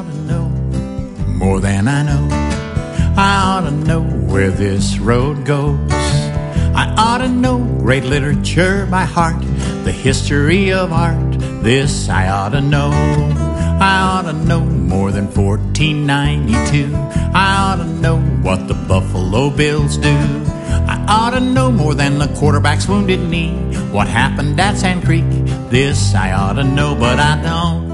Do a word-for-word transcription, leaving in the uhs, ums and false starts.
ought to know more than I know. I ought to know where this road goes. I ought to know great literature by heart, the history of art, this I ought to know. I ought to know more than fourteen ninety-two. I ought to know what the Buffalo Bills do. I ought to know more than the quarterback's wounded knee, what happened at Sand Creek, this I ought to know, but I don't.